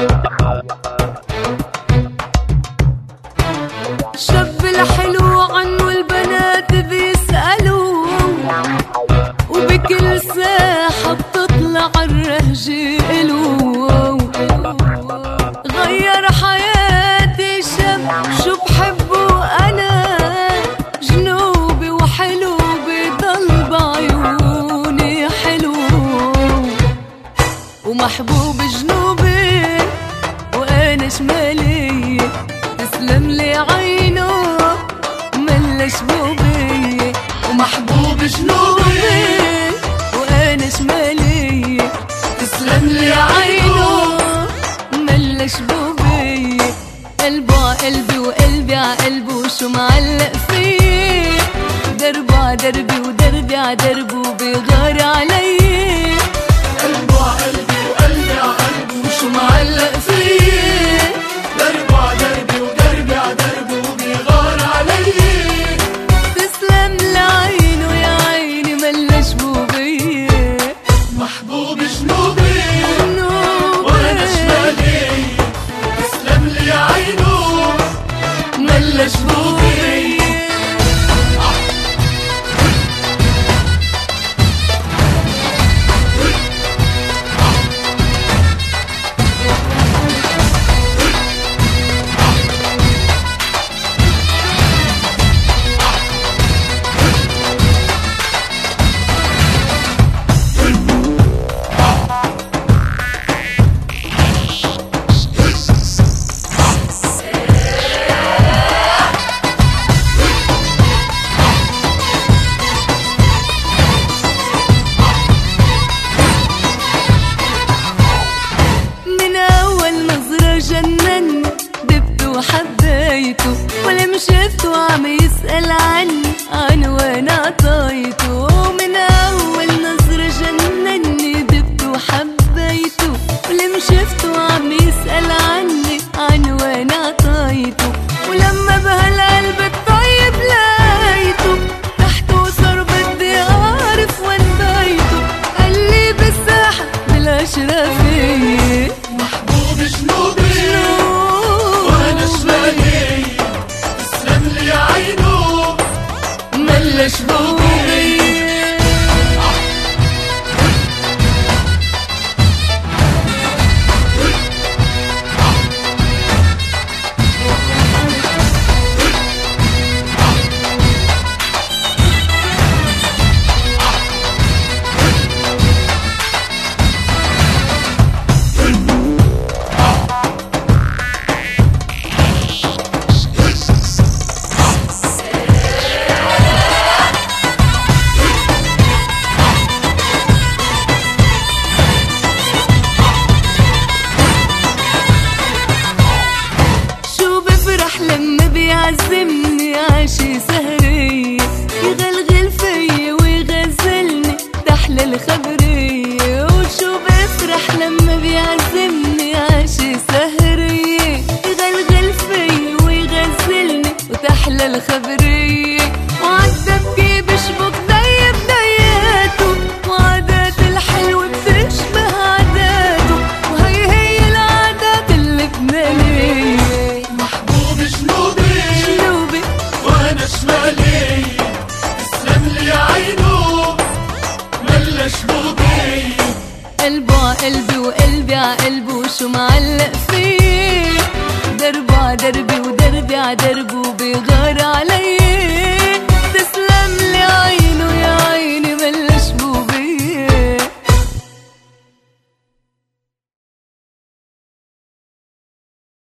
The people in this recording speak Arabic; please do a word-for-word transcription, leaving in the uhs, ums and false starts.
شاب الحلو عنه البنات بيسألوا، وبكل ساحة بتطلع الرهجة إلو. غير حياتي شاب شو بحبه أنا، جنوبي وحلو بضل بعيوني حلو، ومحبوب جنوبي وأنا شمالي، تسلم لي عينه ملش بوبي. ومحبوب جنوبي وأنا شمالي، تسلم لي عينه ملش بوبي. قلبه عقلبي وقلبي عقلبه، شو معلق فيه، دربه عدربي ودربي عدربه بيغار علي. قلبه عقلبي وقلبي عقلبه، شو معلق فيه، دربه عدربي ودربي عدربه بيغار علي. تسلم لعينه يا عيني ملش بوبي. محبوب جنوبي وانا شمالي، تسلم لي عينه ملش بوبي. جنن دبته وحبيته، ولما شفته عم يسأل عني عن وين عطيته. من أول نظرة جنني دبته وحبيته، ولما شفته عم يسأل عني عن وين عطيته. ولما بهالقلب الطيب لقيته، تحته صار بدي أعرف وين بيته. قال لي بالساحة بالأشرفية. محبوب جنوبي وانا شمالي، تسلم لي عينه ملش بوبي. لما بيعزمني عشي سهرية، يغلغل فيا ويغزلني تحلى الخبرية. وشو بفرح لما بيعزمني عشي سهرية، يغلغل فيا ويغزلني وتحلى الخبرية. وعالدبكي بشبك ديب دياته، وعادات الحلوة بتشبه عاداته، وهي هي العادات اللبنانية. جنوبي وانا شمالي، تسلم لي عينه ملش بوبي. قلبه عقلبي وقلبي عقلبه، شو معلق فيه، دربه عدربي ودربي عدربه بيغار علي.